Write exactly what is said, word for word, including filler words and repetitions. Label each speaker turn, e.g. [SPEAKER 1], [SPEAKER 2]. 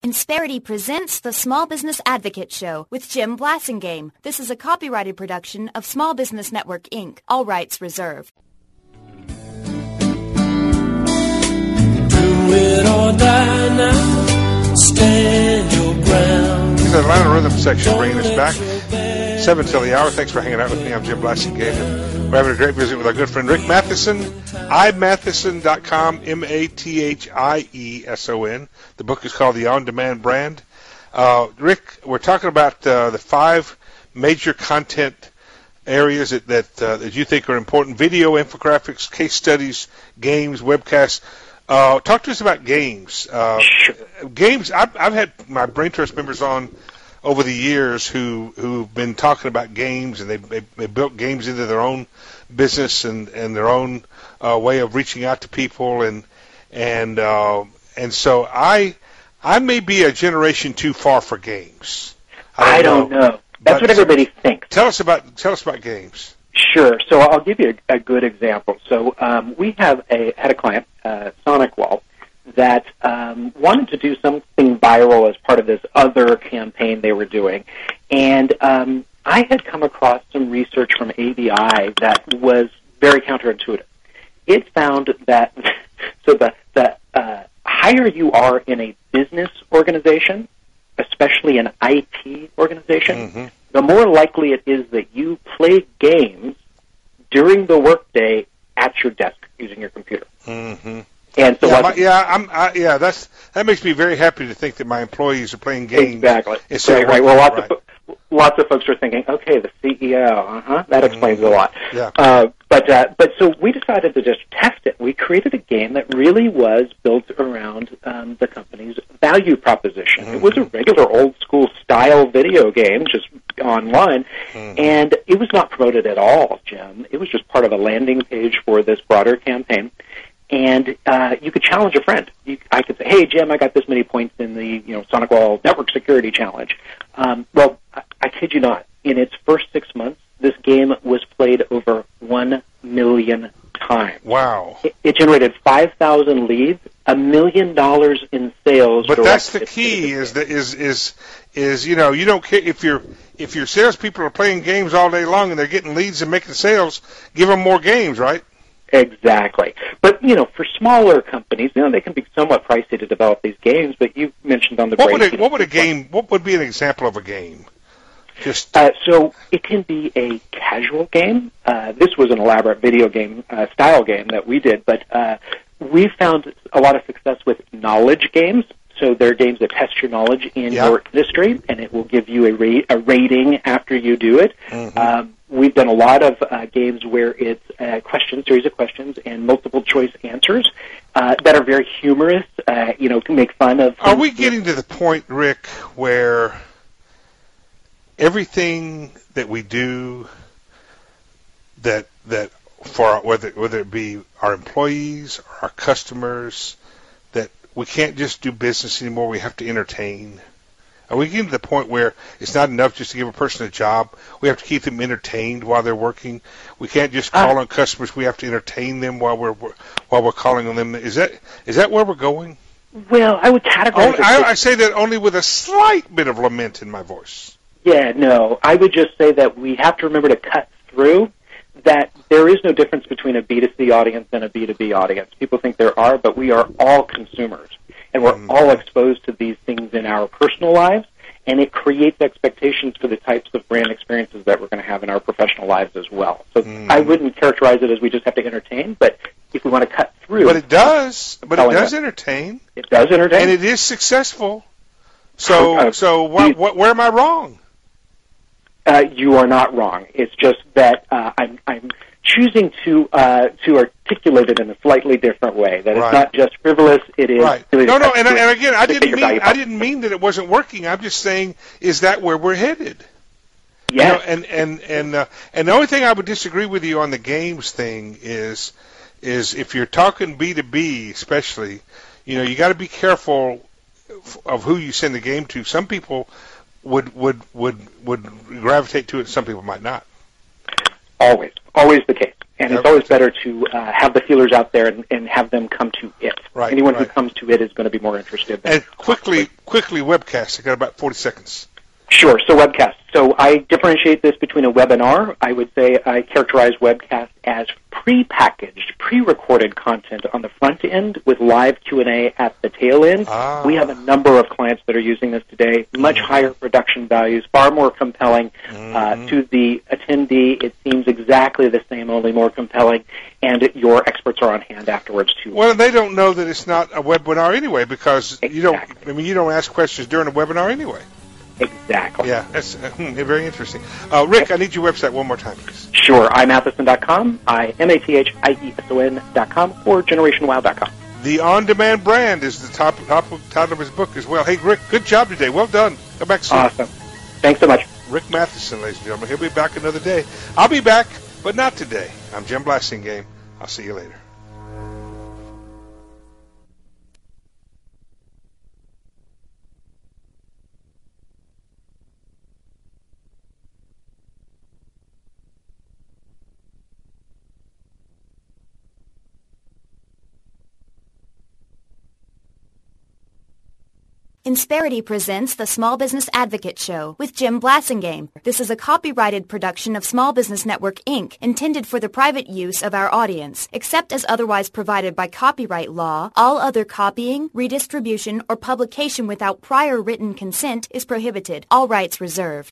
[SPEAKER 1] Insperity presents the Small Business Advocate Show with Jim Blasingame. This is a copyrighted production of Small Business Network, Incorporated. All rights reserved.
[SPEAKER 2] Do it or die now. Stand your ground.
[SPEAKER 3] The Atlanta Rhythm section bringing us back. Seven till the hour. Thanks for hanging out with me. I'm Jim Blasingame. We're having a great visit with our good friend Rick Matheson. i matheson dot com, M A T H I E S O N. The book is called The On-Demand Brand. Uh, Rick, we're talking about uh, the five major content areas that that, uh, that you think are important: video, infographics, case studies, games, webcasts. Uh, talk to us about games. Uh,
[SPEAKER 4] sure.
[SPEAKER 3] Games. I've, I've had my Brain Trust members on over the years who who've been talking about games, and they they, they built games into their own business and, and their own uh, way of reaching out to people, and and uh, and so I I may be a generation too far for games.
[SPEAKER 4] I don't, I don't know. know. That's
[SPEAKER 3] but
[SPEAKER 4] what everybody thinks.
[SPEAKER 3] Tell us about tell us about games.
[SPEAKER 4] Sure. So I'll give you a, a good example. So um, we have a had a client, uh, SonicWall, that um, wanted to do something viral as part of this other campaign they were doing. And um, I had come across some research from A B I that was very counterintuitive. It found that so the, the uh, higher you are in a business organization, especially an I T organization, mm-hmm. the more likely it is that you play games during the workday at your desk using your computer.
[SPEAKER 3] Mm-hmm.
[SPEAKER 4] And so,
[SPEAKER 3] yeah, my, yeah, I'm, I, yeah, that's that makes me very happy to think that my employees are playing games.
[SPEAKER 4] Exactly.
[SPEAKER 3] Right,
[SPEAKER 4] right. Well, lots
[SPEAKER 3] right.
[SPEAKER 4] of lots of folks are thinking, okay, the C E O, uh huh, that explains
[SPEAKER 3] mm-hmm.
[SPEAKER 4] a lot.
[SPEAKER 3] Yeah.
[SPEAKER 4] Uh, but uh, but so we decided to just test it. We created a game that really was built around um, the company's value proposition. Mm-hmm. It was a regular old school style video game, just online, mm-hmm. and it was not promoted at all, Jim. It was just part of a landing page for this broader campaign. And uh, you could challenge a friend. You, I could say, "Hey, Jim, I got this many points in the you know SonicWall Network Security Challenge." Um, well, I, I kid you not. In its first six months, this game was played over one million times.
[SPEAKER 3] Wow!
[SPEAKER 4] It, it generated five thousand leads, a million dollars in sales.
[SPEAKER 3] But that's the key: is that is is is you know you don't care if your if your salespeople are playing games all day long and they're getting leads and making sales. Give them more games, right?
[SPEAKER 4] Exactly. But, you know, for smaller companies, you know, they can be somewhat pricey to develop these games, but you mentioned on the
[SPEAKER 3] what
[SPEAKER 4] break...
[SPEAKER 3] Would a, what would a game, what would be an example of a game? Just
[SPEAKER 4] uh, So it can be a casual game. Uh, this was an elaborate video game, uh, style game that we did, but uh, we found a lot of success with knowledge games. So they're games that test your knowledge in
[SPEAKER 3] yeah.
[SPEAKER 4] your industry, and it will give you a, ra- a rating after you do it.
[SPEAKER 3] Mm-hmm.
[SPEAKER 4] Um, we've done a lot of uh, games where it's a question, series of questions, and multiple choice answers uh, that are very humorous. Uh, you know, can make fun of.
[SPEAKER 3] Are we getting to the point, Rick, where everything that we do, that that for our, whether whether it be our employees or our customers, that we can't just do business anymore, we have to entertain? Are we getting to the point where it's not enough just to give a person a job? We have to keep them entertained while they're working. We can't just call uh, on customers. We have to entertain them while we're while we're calling on them. Is that is that where we're going?
[SPEAKER 4] Well, I would categorize
[SPEAKER 3] only, it. I, I say that only with a slight bit of lament in my voice.
[SPEAKER 4] Yeah, no. I would just say that we have to remember to cut through that there is no difference between a B two C audience and a B two B audience. People think there are, but we are all consumers. And we're mm-hmm. all exposed to these things in our personal lives, and it creates expectations for the types of brand experiences that we're going to have in our professional lives as well. So mm-hmm. I wouldn't characterize it as we just have to entertain, but if we want to cut through...
[SPEAKER 3] But it does. But it does entertain.
[SPEAKER 4] It does entertain.
[SPEAKER 3] And it is successful. So uh, so wh- wh- where am I wrong?
[SPEAKER 4] Uh, you are not wrong. It's just that uh, I'm... I'm choosing to uh, to articulate it in a slightly different way. That
[SPEAKER 3] right.
[SPEAKER 4] it's not just frivolous. It is
[SPEAKER 3] right.
[SPEAKER 4] really
[SPEAKER 3] no, no. And, and again, I didn't mean
[SPEAKER 4] value.
[SPEAKER 3] I didn't mean that it wasn't working. I'm just saying, is that where we're headed?
[SPEAKER 4] Yeah.
[SPEAKER 3] You know, and and and uh, and the only thing I would disagree with you on the games thing is is if you're talking B two B, especially, you know, you got to be careful of who you send the game to. Some people would would would would gravitate to it. Some people might not.
[SPEAKER 4] Always, always the case. And it's always better to uh, have the feelers out there and, and have them come to it.
[SPEAKER 3] Right,
[SPEAKER 4] Anyone
[SPEAKER 3] right.
[SPEAKER 4] who comes to it is going to be more interested. Than
[SPEAKER 3] And quickly, quickly webcast. I got about forty seconds.
[SPEAKER 4] Sure. So webcast. So I differentiate this between a webinar. I would say I characterize webcast as pre-packaged, pre-recorded content on the front end with live Q and A at the tail end.
[SPEAKER 3] Ah.
[SPEAKER 4] We have a number of clients that are using this today. Much mm-hmm. higher production values, far more compelling mm-hmm. uh, to the attendee. It seems exactly the same, only more compelling, and your experts are on hand afterwards too.
[SPEAKER 3] Well, they don't know that it's not a webinar anyway, because
[SPEAKER 4] exactly.
[SPEAKER 3] you don't. I mean, you don't ask questions during a webinar anyway.
[SPEAKER 4] Exactly.
[SPEAKER 3] Yeah, that's uh, very interesting. Uh, Rick, I need your website one more time, please.
[SPEAKER 4] Sure. I matheson dot com, I M A T H I E S O N dot com, or generation wow dot com.
[SPEAKER 3] The On-Demand Brand is the top, top of, title of his book as well. Hey, Rick, good job today. Well done. Come back soon.
[SPEAKER 4] Awesome. Thanks so much.
[SPEAKER 3] Rick Matheson, ladies and gentlemen. He'll be back another day. I'll be back, but not today. I'm Jim Blasingame. I'll see you later.
[SPEAKER 1] Insperity presents the Small Business Advocate Show with Jim Blasingame. This is a copyrighted production of Small Business Network, Incorporated, intended for the private use of our audience. Except as otherwise provided by copyright law, all other copying, redistribution, or publication without prior written consent is prohibited. All rights reserved.